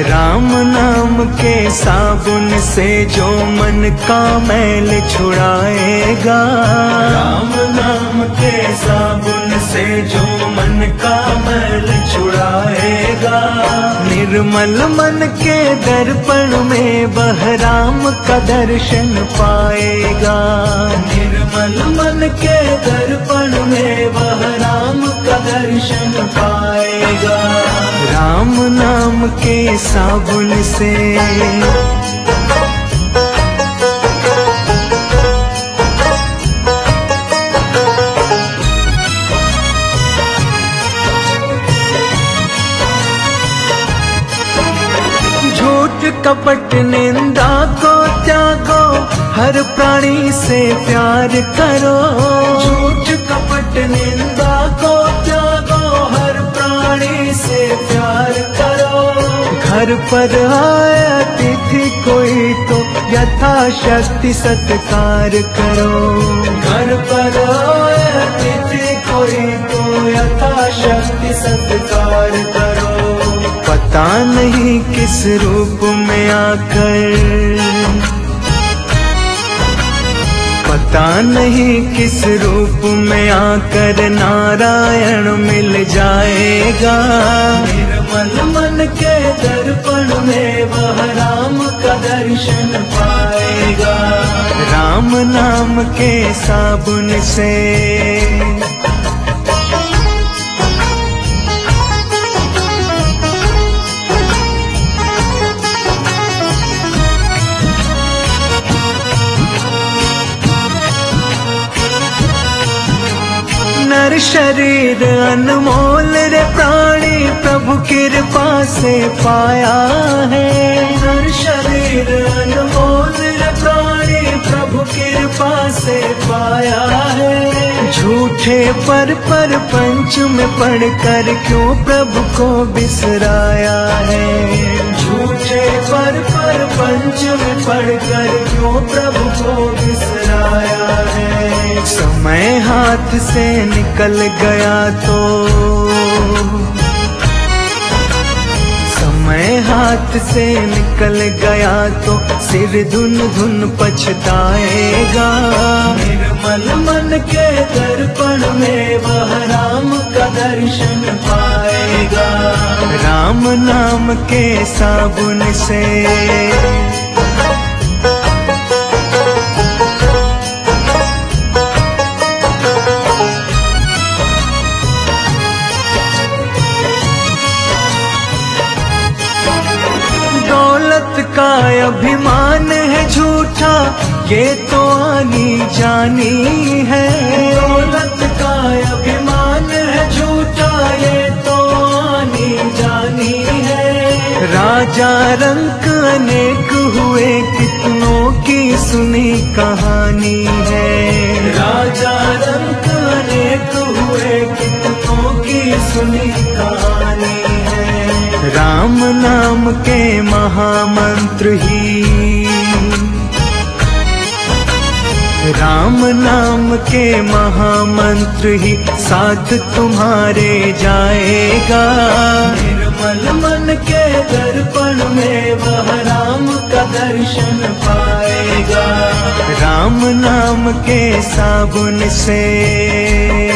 राम नाम के साबुन से जो मन का मैल छुड़ाएगा, राम नाम के साबुन से जो मन का मैल छुड़ाएगा। निर्मल मन के दर्पण में वह राम का दर्शन पाएगा, निर्मल मन के दर्पण में वह राम का दर्शन पाएगा। राम नाम के साबुन से झूठ कपट निंदा को त्यागो, हर प्राणी से प्यार करो। झूठ कपट निंदा को त्यागो, हर प्राणी से प्यार करो। घर पर आए अतिथि कोई तो यथाशक्ति सत्कार करो। घर पर आए अतिथि कोई तो यथाशक्ति सत्कार करो। पता नहीं किस रूप में आकर, पता नहीं किस रूप में आकर नारायण मिल जाएगा। निर्मल मन के दर्पण में वह राम का दर्शन पाएगा। राम नाम के साबुन से नर शरीर अनमोल रे प्राणी प्रभु कृपा से पाया है। नर शरीर अनमोल रे प्राणी प्रभु कृपा से पाया है। झूठे पर पंच में पढ़कर क्यों प्रभु को बिसराया है। झूठे पर पंच में पढ़कर क्यों प्रभु को बिसराया है। समय हाथ से निकल गया तो, समय हाथ से निकल गया तो सिर धुन धुन पछताएगा। निर्मल मन के दर्पण में वह राम का दर्शन पाएगा। राम नाम के साबुन से का अभिमान है झूठा, ये तो आनी जानी है। दौलत का अभिमान है झूठा, ये तो आनी जानी है। राजा रंक अनेक हुए, कितनों की सुनी कहानी है। राजा रंक अनेक हुए, कितनों की सुनी कहानी है। राम नाम के महामंत्र ही, राम नाम के महामंत्र ही साथ तुम्हारे जाएगा। निर्मल मन के दर्पण में वह राम का दर्शन पाएगा। राम नाम के साबुन से